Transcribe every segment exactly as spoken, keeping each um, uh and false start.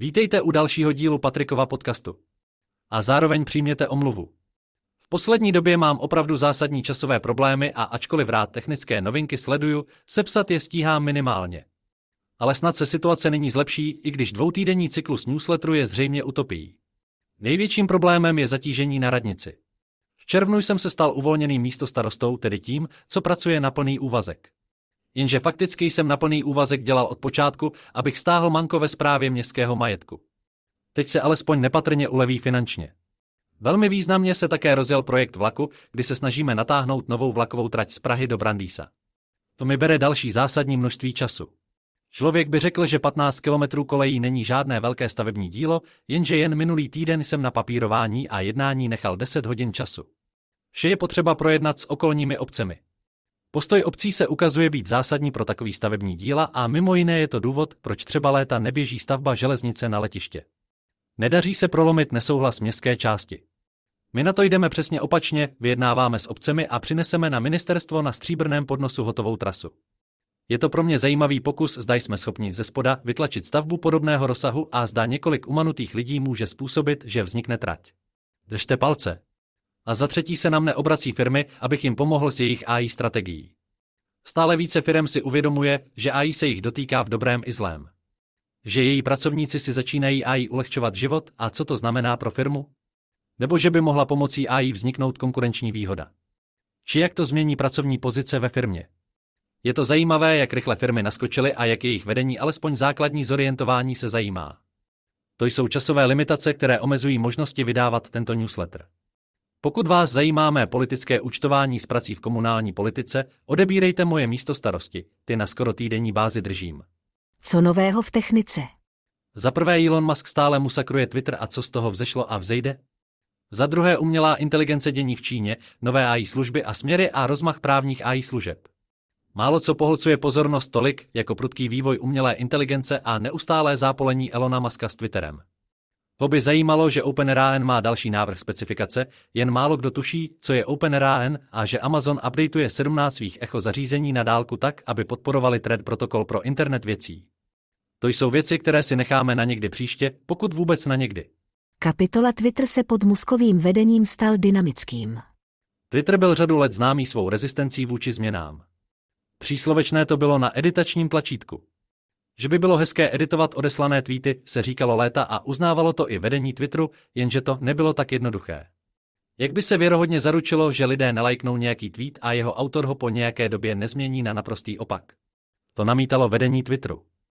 Vítejte u dalšího dílu Patrikova podcastu. A zároveň přijměte omluvu. V poslední době mám opravdu zásadní časové problémy a ačkoliv rád technické novinky sleduju, sepsat je stíhám minimálně. Ale snad se situace nyní zlepší, i když dvoutýdenní cyklus newsletteru je zřejmě utopií. Největším problémem je zatížení na radnici. V červnu jsem se stal uvolněným místostarostou, tedy tím, co pracuje na plný úvazek. Jenže fakticky jsem na plný úvazek dělal od počátku, abych stáhl manko ve správě městského majetku. Teď se alespoň nepatrně uleví finančně. Velmi významně se také rozjel projekt vlaku, kdy se snažíme natáhnout novou vlakovou trať z Prahy do Brandýsa. To mi bere další zásadní množství času. Člověk by řekl, že patnáct kilometrů kolejí není žádné velké stavební dílo, jenže jen minulý týden jsem na papírování a jednání nechal deset hodin času. Vše je potřeba projednat s okolními obcemi. Postoj obcí se ukazuje být zásadní pro takový stavební díla a mimo jiné je to důvod, proč třeba léta neběží stavba železnice na letiště. Nedaří se prolomit nesouhlas městské části. My na to jdeme přesně opačně, vyjednáváme s obcemi a přineseme na ministerstvo na stříbrném podnosu hotovou trasu. Je to pro mě zajímavý pokus, zda jsme schopni ze spoda vytlačit stavbu podobného rozsahu a zda několik umanutých lidí může způsobit, že vznikne trať. Držte palce. A za třetí se na mne obrací firmy, abych jim pomohl s jejich á í strategií. Stále více firem si uvědomuje, že á í se jich dotýká v dobrém i zlém. Že její pracovníci si začínají á í ulehčovat život a co to znamená pro firmu? Nebo že by mohla pomocí á í vzniknout konkurenční výhoda. Či jak to změní pracovní pozice ve firmě. Je to zajímavé, jak rychle firmy naskočily a jak jejich vedení alespoň základní zorientování se zajímá. To jsou časové limitace, které omezují možnosti vydávat tento newsletter. Pokud vás zajímá mé politické účtování s prací v komunální politice, odebírejte moje místostarosti, ty na skoro týdenní bázi držím. Co nového v technice? Za prvé Elon Musk stále musakruje Twitter a co z toho vzešlo a vzejde? Za druhé umělá inteligence dění v Číně, nové á í služby a směry a rozmach právních á í služeb. Málo co pohlcuje pozornost tolik, jako prudký vývoj umělé inteligence a neustálé zápolení Elona Muska s Twitterem. To by zajímalo, že OpenAI má další návrh specifikace, jen málo kdo tuší, co je OpenAI a že Amazon updateuje sedmnáct svých echo zařízení na dálku tak, aby podporovali Thread protokol pro internet věcí. To jsou věci, které si necháme na někdy příště, pokud vůbec na někdy. Kapitola Twitter se pod Muskovým vedením stal dynamickým. Twitter byl řadu let známý svou rezistencí vůči změnám. Příslovečné to bylo na editačním tlačítku. Že by bylo hezké editovat odeslané tweety, se říkalo léta a uznávalo to i vedení Twitteru, jenže to nebylo tak jednoduché. Jak by se věrohodně zaručilo, že lidé nelajknou nějaký tweet a jeho autor ho po nějaké době nezmění na naprostý opak? To namítalo vedení Twitteru.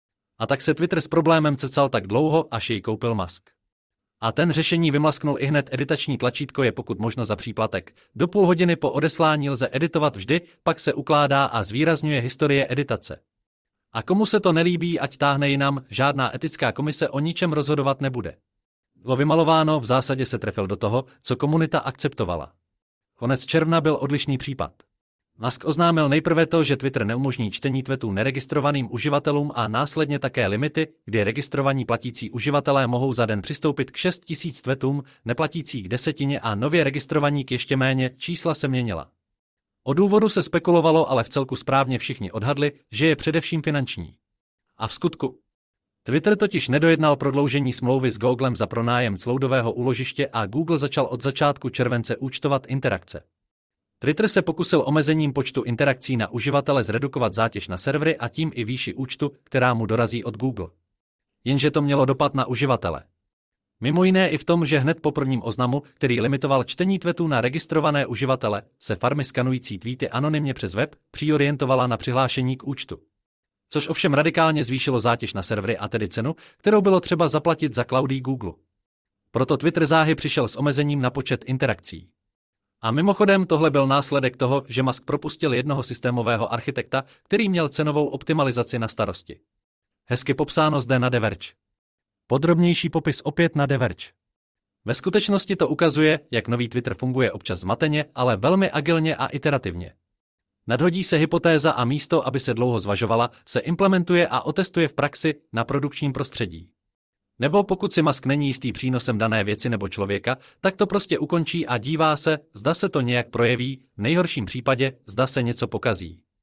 A tak se Twitter s problémem cecal tak dlouho, až jej koupil Musk. A ten řešení vymlasknul i hned editační tlačítko je pokud možno za příplatek. Do půl hodiny po odeslání lze editovat vždy, pak se ukládá a zvýrazňuje historie editace. A komu se to nelíbí, ať táhne jinam, žádná etická komise o ničem rozhodovat nebude. Bylo vymalováno, v zásadě se trefil do toho, co komunita akceptovala. Konec června byl odlišný případ. Musk oznámil nejprve to, že Twitter neumožní čtení tweetů neregistrovaným uživatelům a následně také limity, kdy registrovaní platící uživatelé mohou za den přistoupit k šest tisíc tweetům, neplatící k desetině a nově registrovaní k ještě méně, čísla se měnila. O důvodu se spekulovalo, ale vcelku správně všichni odhadli, že je především finanční. A v skutku. Twitter totiž nedojednal prodloužení smlouvy s Googlem za pronájem cloudového úložiště a Google začal od začátku července účtovat interakce. Twitter se pokusil omezením počtu interakcí na uživatele zredukovat zátěž na servery a tím i výši účtu, která mu dorazí od Google. Jenže to mělo dopad na uživatele. Mimo jiné i v tom, že hned po prvním oznamu, který limitoval čtení tweetů na registrované uživatele, se farmy skanující tweety anonymně přes web přiorientovala na přihlášení k účtu. Což ovšem radikálně zvýšilo zátěž na servery a tedy cenu, kterou bylo třeba zaplatit za cloudy Google. Proto Twitter záhy přišel s omezením na počet interakcí. A mimochodem tohle byl následek toho, že Musk propustil jednoho systémového architekta, který měl cenovou optimalizaci na starosti. Hezky popsáno zde na The Verge. Podrobnější popis opět na The Verge. Ve skutečnosti to ukazuje, jak nový Twitter funguje občas zmateně, ale velmi agilně a iterativně. Nadhodí se hypotéza a místo, aby se dlouho zvažovala, se implementuje a otestuje v praxi na produkčním prostředí. Nebo pokud si Musk není jistý přínosem dané věci nebo člověka, tak to prostě ukončí a dívá se, zda se to nějak projeví, v nejhorším případě, zda se něco pokazí.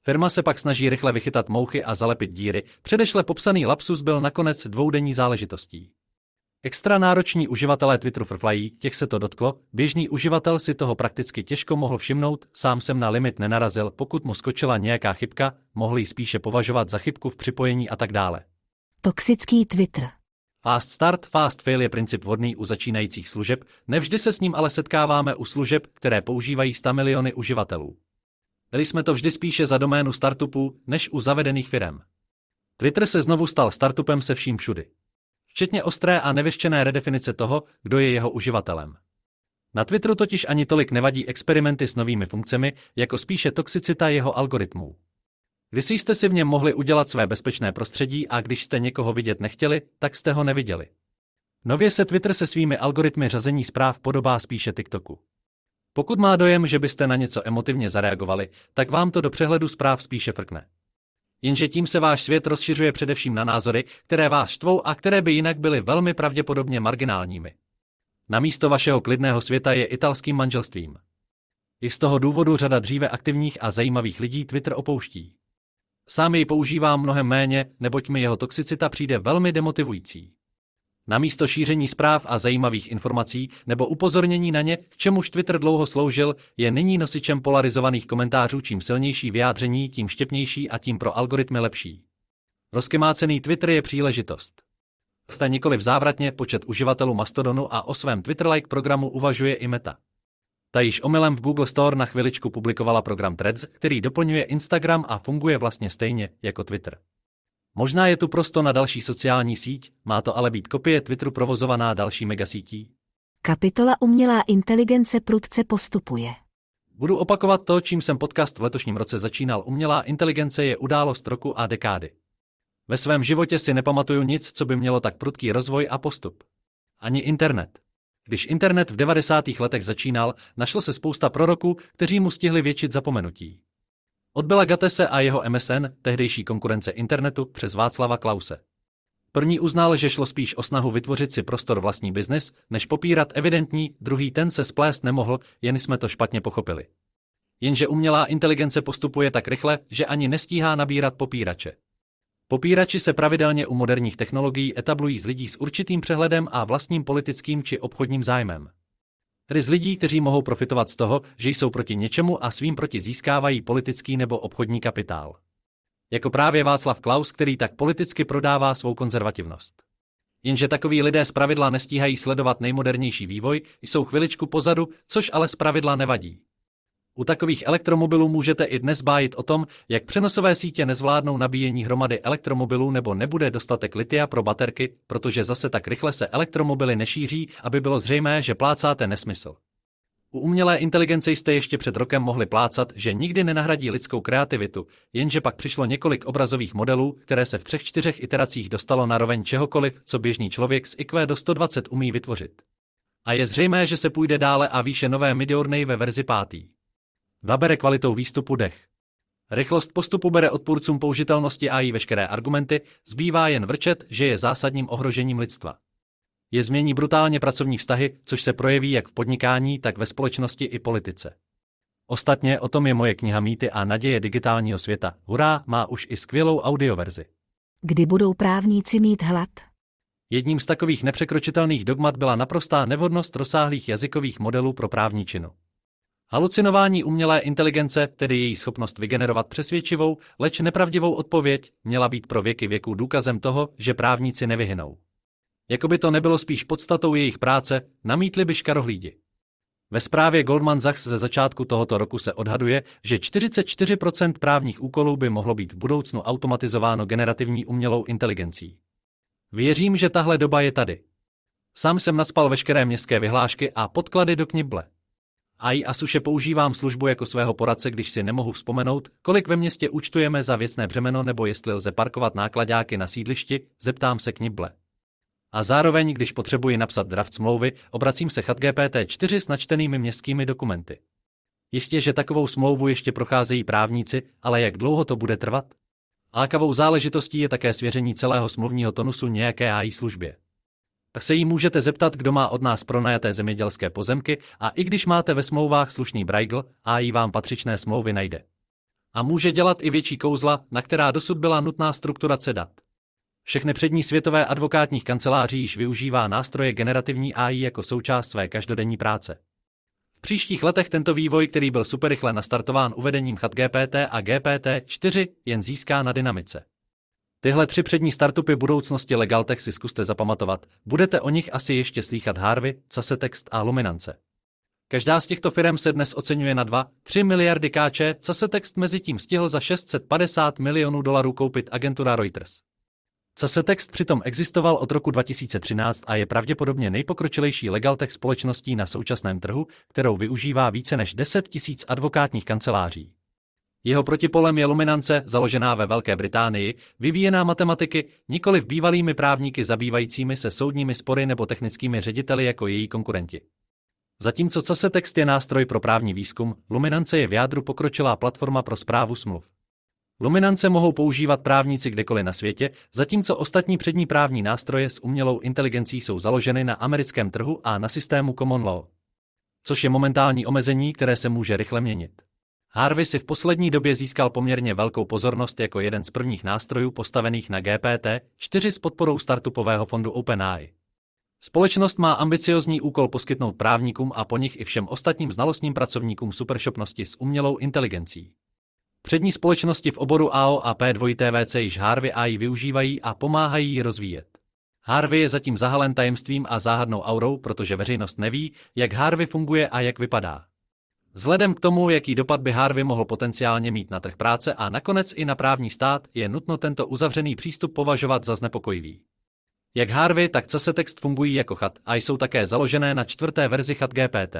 Firma se pak snaží rychle vychytat mouchy a zalepit díry, předešle popsaný lapsus byl nakonec dvoudenní záležitostí. Extra nároční uživatelé Twitteru frflají, těch se to dotklo, běžný uživatel si toho prakticky těžko mohl všimnout, sám jsem na limit nenarazil, pokud mu skočila nějaká chybka, mohl ji spíše považovat za chybku v připojení a tak dále. Toxický Twitter. Fast start, fast fail je princip vhodný u začínajících služeb, nevždy se s ním ale setkáváme u služeb, které používají sta miliony uživatelů. Byli jsme to vždy spíše za doménu startupů, než u zavedených firem. Twitter se znovu stal startupem se vším všudy. Včetně ostré a nevyřčené redefinice toho, kdo je jeho uživatelem. Na Twitteru totiž ani tolik nevadí experimenty s novými funkcemi, jako spíše toxicita jeho algoritmů. Kdysi jste si v něm mohli udělat své bezpečné prostředí a když jste někoho vidět nechtěli, tak jste ho neviděli. Nově se Twitter se svými algoritmy řazení zpráv podobá spíše TikToku. Pokud má dojem, že byste na něco emotivně zareagovali, tak vám to do přehledu zpráv spíše frkne. Jenže tím se váš svět rozšiřuje především na názory, které vás štvou a které by jinak byly velmi pravděpodobně marginálními. Namísto vašeho klidného světa je italským manželstvím. I z toho důvodu řada dříve aktivních a zajímavých lidí Twitter opouští. Sám jej používám mnohem méně, neboť mi jeho toxicita přijde velmi demotivující. Namísto šíření zpráv a zajímavých informací nebo upozornění na ně, k čemuž Twitter dlouho sloužil, je nyní nosičem polarizovaných komentářů, čím silnější vyjádření, tím štěpnější a tím pro algoritmy lepší. Rozkymácený Twitter je příležitost. Zde nikoliv závratně počet uživatelů Mastodonu a o svém Twitter-like programu uvažuje i Meta. Ta již omylem v Google Store na chviličku publikovala program Threads, který doplňuje Instagram a funguje vlastně stejně jako Twitter. Možná je tu prostor na další sociální síť, má to ale být kopie Twitteru provozovaná další megasítí. Kapitola Umělá inteligence prudce postupuje. Budu opakovat to, čím jsem podcast v letošním roce začínal. Umělá inteligence je událost roku a dekády. Ve svém životě si nepamatuju nic, co by mělo tak prudký rozvoj a postup. Ani internet. Když internet v devadesátých letech začínal, našlo se spousta proroků, kteří mu stihli většit zapomenutí. Od Billa Gatese a jeho M S N, tehdejší konkurence internetu, přes Václava Klause. První uznal, že šlo spíš o snahu vytvořit si prostor vlastní biznis, než popírat evidentní, druhý ten se splést nemohl, jen jsme to špatně pochopili. Jenže umělá inteligence postupuje tak rychle, že ani nestíhá nabírat popírače. Popírači se pravidelně u moderních technologií etablují z lidí s určitým přehledem a vlastním politickým či obchodním zájmem. Tedy z lidí, kteří mohou profitovat z toho, že jsou proti něčemu a svým proti získávají politický nebo obchodní kapitál. Jako právě Václav Klaus, který tak politicky prodává svou konzervativnost. Jenže takoví lidé zpravidla nestíhají sledovat nejmodernější vývoj, jsou chviličku pozadu, což ale zpravidla nevadí. U takových elektromobilů můžete i dnes bájit o tom, jak přenosové sítě nezvládnou nabíjení hromady elektromobilů nebo nebude dostatek litia pro baterky, protože zase tak rychle se elektromobily nešíří, aby bylo zřejmé, že plácáte nesmysl. U umělé inteligence jste ještě před rokem mohli plácat, že nikdy nenahradí lidskou kreativitu, jenže pak přišlo několik obrazových modelů, které se v třech čtyřech iteracích dostalo na roveň čehokoliv, co běžný člověk z I Q do sto dvacet umí vytvořit. A je zřejmé, že se půjde dále a výše nové Midjourney ve verzi pátý. Nabere kvalitou výstupu dech. Rychlost postupu bere odpůrcům použitelnosti A I veškeré argumenty, zbývá jen vrčet, že je zásadním ohrožením lidstva. Je změní brutálně pracovní vztahy, což se projeví jak v podnikání, tak ve společnosti i politice. Ostatně o tom je moje kniha Mýty a naděje digitálního světa. Hurá, má už i skvělou audioverzi. Kdy budou právníci mít hlad? Jedním z takových nepřekročitelných dogmat byla naprostá nevhodnost rozsáhlých jazykových modelů pro právní činu. Halucinování umělé inteligence, tedy její schopnost vygenerovat přesvědčivou, leč nepravdivou odpověď, měla být pro věky věků důkazem toho, že právníci nevyhynou. Jakoby to nebylo spíš podstatou jejich práce, namítli by škarohlídi. Ve zprávě Goldman Sachs ze začátku tohoto roku se odhaduje, že čtyřicet čtyři procent právních úkolů by mohlo být v budoucnu automatizováno generativní umělou inteligencí. Věřím, že tahle doba je tady. Sám jsem nacpal veškeré městské vyhlášky a podklady do Knible. A i Asuše používám službu jako svého poradce, když si nemohu vzpomenout, kolik ve městě účtujeme za věcné břemeno nebo jestli lze parkovat nákladáky na sídlišti, zeptám se Knible. A zároveň, když potřebuji napsat draft smlouvy, obracím se ChatGPT čtyři s načtenými městskými dokumenty. Jistě, že takovou smlouvu ještě procházejí právníci, ale jak dlouho to bude trvat? Lákavou záležitostí je také svěření celého smluvního tonusu nějaké A I službě. Tak se jí můžete zeptat, kdo má od nás pronajaté zemědělské pozemky a i když máte ve smlouvách slušný brajgl, A I vám patřičné smlouvy najde. A může dělat i větší kouzla, na která dosud byla nutná strukturace dat. Všechny přední světové advokátních kanceláří již využívá nástroje generativní á í jako součást své každodenní práce. V příštích letech tento vývoj, který byl superrychle nastartován uvedením ChatGPT a G P T čtyři, jen získá na dynamice. Tyhle tři přední startupy budoucnosti LegalTech si zkuste zapamatovat, budete o nich asi ještě slýchat Harvey, Casetext a Luminance. Každá z těchto firem se dnes oceňuje na dva až tři miliardy korun, Casetext mezitím stihl za šest set padesát milionů dolarů koupit agentura Reuters. Casetext přitom existoval od roku dva tisíce třináct a je pravděpodobně nejpokročilejší LegalTech společností na současném trhu, kterou využívá více než deset tisíc advokátních kanceláří. Jeho protipolem je Luminance, založená ve Velké Británii, vyvíjená matematiky, nikoliv bývalými právníky zabývajícími se soudními spory nebo technickými řediteli jako její konkurenti. Zatímco Casetext je nástroj pro právní výzkum, Luminance je v jádru pokročilá platforma pro správu smluv. Luminance mohou používat právníci kdekoliv na světě, zatímco ostatní přední právní nástroje s umělou inteligencí jsou založeny na americkém trhu a na systému Common Law. Což je momentální omezení, které se může rychle měnit. Harvey si v poslední době získal poměrně velkou pozornost jako jeden z prvních nástrojů postavených na G P T čtyři s podporou startupového fondu OpenAI. Společnost má ambiciozní úkol poskytnout právníkům a po nich i všem ostatním znalostním pracovníkům superschopnosti s umělou inteligencí. Přední společnosti v oboru A O a P dva V C již Harvey á í využívají a pomáhají ji rozvíjet. Harvey je zatím zahalen tajemstvím a záhadnou aurou, protože veřejnost neví, jak Harvey funguje a jak vypadá. Vzhledem k tomu, jaký dopad by Harvey mohl potenciálně mít na trh práce a nakonec i na právní stát, je nutno tento uzavřený přístup považovat za znepokojivý. Jak Harvey, tak Casetext fungují jako chat a jsou také založené na čtvrté verzi ChatGPT.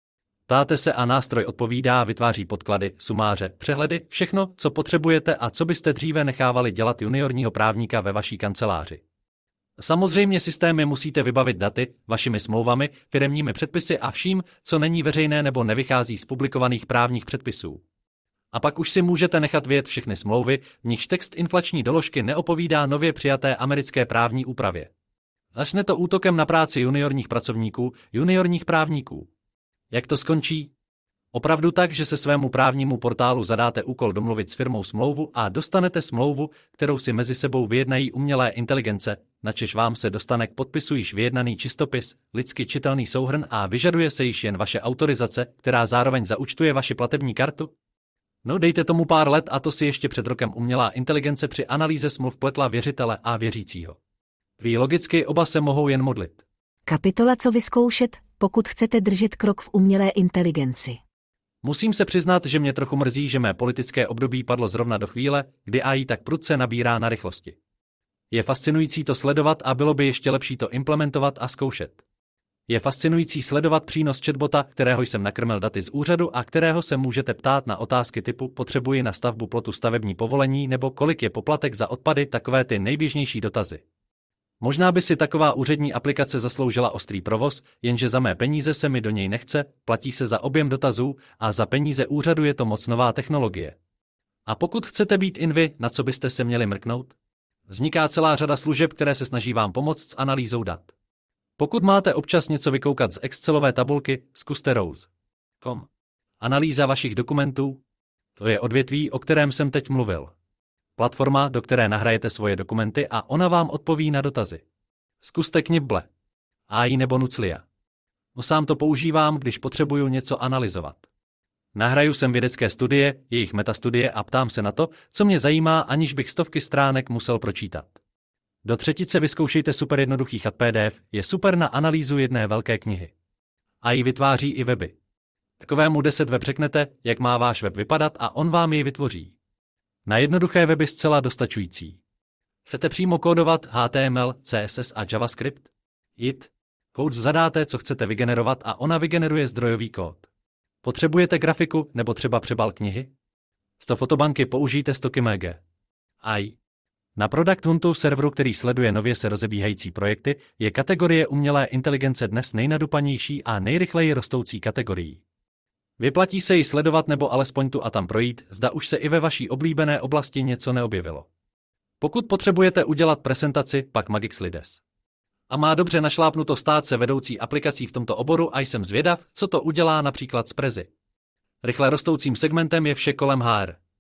Ptáte se a nástroj odpovídá, vytváří podklady, sumáře, přehledy, všechno, co potřebujete a co byste dříve nechávali dělat juniorního právníka ve vaší kanceláři. Samozřejmě systémy musíte vybavit daty, vašimi smlouvami, firemními předpisy a vším, co není veřejné nebo nevychází z publikovaných právních předpisů. A pak už si můžete nechat vyjet všechny smlouvy, v nichž text inflační doložky neopovídá nově přijaté americké právní úpravě. Začne to útokem na práci juniorních pracovníků, juniorních právníků. Jak to skončí? Opravdu tak, že se svému právnímu portálu zadáte úkol domluvit s firmou smlouvu a dostanete smlouvu, kterou si mezi sebou vyjednají umělé inteligence, načež vám se dostane k podpisu již vyjednaný čistopis, lidsky čitelný souhrn a vyžaduje se již jen vaše autorizace, která zároveň zaúčtuje vaši platební kartu? No dejte tomu pár let a to si ještě před rokem umělá inteligence při analýze smluv pletla věřitele a věřícího. Ví logicky oba se mohou jen modlit. Kapitola co vyzkoušet, pokud chcete držet krok v umělé inteligenci. Musím se přiznat, že mě trochu mrzí, že mé politické období padlo zrovna do chvíle, kdy á í tak prudce nabírá na rychlosti. Je fascinující to sledovat a bylo by ještě lepší to implementovat a zkoušet. Je fascinující sledovat přínos chatbota, kterého jsem nakrmil daty z úřadu a kterého se můžete ptát na otázky typu potřebuji na stavbu plotu stavební povolení nebo kolik je poplatek za odpady, takové ty nejběžnější dotazy. Možná by si taková úřední aplikace zasloužila ostrý provoz, jenže za mé peníze se mi do něj nechce, platí se za objem dotazů a za peníze úřadu je to moc nová technologie. A pokud chcete být in vy, na co byste se měli mrknout? Vzniká celá řada služeb, které se snaží vám pomoct s analýzou dat. Pokud máte občas něco vykoukat z Excelové tabulky, zkuste Rose tečka com. Analýza vašich dokumentů? To je odvětví, o kterém jsem teď mluvil. Platforma, do které nahrajete svoje dokumenty a ona vám odpoví na dotazy. Zkuste Knibble, á í nebo Nuclia. No sám to používám, když potřebuju něco analyzovat. Nahraju sem vědecké studie, jejich metastudie a ptám se na to, co mě zajímá, aniž bych stovky stránek musel pročítat. Do třetice vyzkoušejte super jednoduchý chat P D F, je super na analýzu jedné velké knihy. á í vytváří i weby. Takovému deset web řeknete, jak má váš web vypadat a on vám jej vytvoří. Na jednoduché weby zcela dostačující. Chcete přímo kódovat H T M L, C S S a JavaScript? Jit. Kód zadáte, co chcete vygenerovat a ona vygeneruje zdrojový kód. Potřebujete grafiku nebo třeba přebal knihy? Z to fotobanky použijte stoky M G. á í. Na Product Huntu, serveru, který sleduje nově se rozebíhající projekty, je kategorie umělé inteligence dnes nejnadupanější a nejrychleji rostoucí kategorií. Vyplatí se ji sledovat nebo alespoň tu a tam projít, zda už se i ve vaší oblíbené oblasti něco neobjevilo. Pokud potřebujete udělat prezentaci, pak Magix Lides. A má dobře našlápnuto stát se vedoucí aplikací v tomto oboru a jsem zvědav, co to udělá například s Prezi. Rychle rostoucím segmentem je vše kolem H R.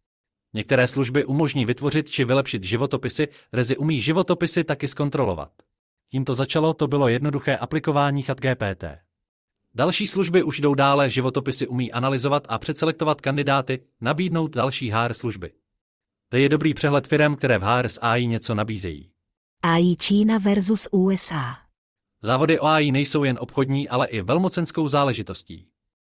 Některé služby umožní vytvořit či vylepšit životopisy, Rezi umí životopisy taky zkontrolovat. Tím to začalo, to bylo jednoduché aplikování ChatGPT. Další služby už jdou dále, životopisy umí analyzovat a předselektovat kandidáty, nabídnout další H R služby. To je dobrý přehled firem, které v H R s A I něco nabízejí. A I Čína versus U S A. Závody o A I nejsou jen obchodní, ale i velmocenskou záležitostí.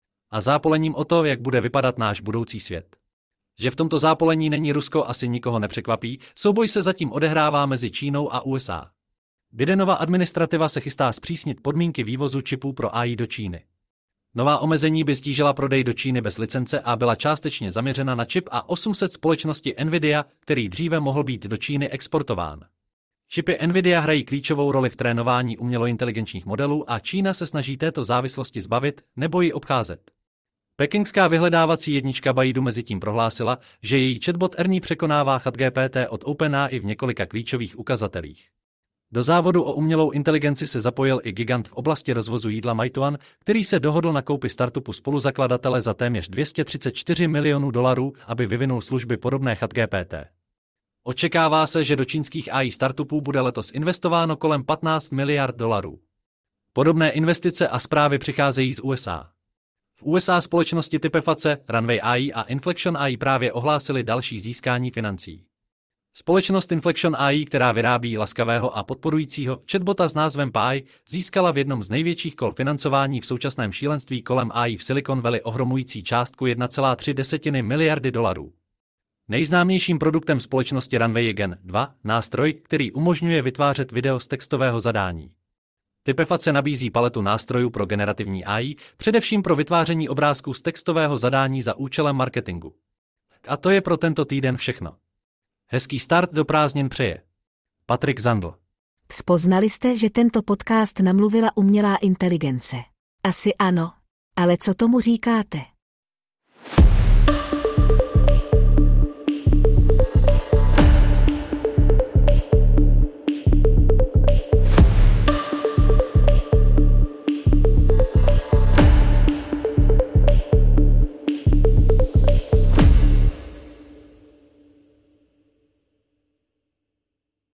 A zápolením o to, jak bude vypadat náš budoucí svět. Že v tomto zápolení není Rusko, asi nikoho nepřekvapí, souboj se zatím odehrává mezi Čínou a U S A. Bidenova administrativa se chystá zpřísnit podmínky vývozu čipů pro A I do Číny. Nová omezení by stížila prodej do Číny bez licence a byla částečně zaměřena na čip a osm set společnosti Nvidia, který dříve mohl být do Číny exportován. Čipy Nvidia hrají klíčovou roli v trénování umělointeligenčních modelů a Čína se snaží této závislosti zbavit nebo ji obcházet. Pekingská vyhledávací jednička Baidu mezitím prohlásila, že její chatbot Ernie překonává ChatGPT od OpenAI v několika klíčových ukazatelích. Do závodu o umělou inteligenci se zapojil i gigant v oblasti rozvozu jídla Meituan, který se dohodl na koupi startupu spoluzakladatele za téměř dvě stě třicet čtyři milionů dolarů, aby vyvinul služby podobné ChatGPT. Očekává se, že do čínských A I startupů bude letos investováno kolem patnáct miliard dolarů. Podobné investice a zprávy přicházejí z U S A. V U S A společnosti Typeface, Runway A I a Inflection A I právě ohlásili další získání financí. Společnost Inflection A I, která vyrábí laskavého a podporujícího chatbota s názvem Pi, získala v jednom z největších kol financování v současném šílenství kolem A I v Silicon Valley ohromující částku jedna celá tři miliardy dolarů. Nejznámějším produktem společnosti Runway je Gen dva, nástroj, který umožňuje vytvářet video z textového zadání. Typeface nabízí paletu nástrojů pro generativní A I, především pro vytváření obrázků z textového zadání za účelem marketingu. A to je pro tento týden všechno. Hezký start do prázdnin přeje Patrik Zandl. Spoznali jste, že tento podcast namluvila umělá inteligence? Asi ano. Ale co tomu říkáte?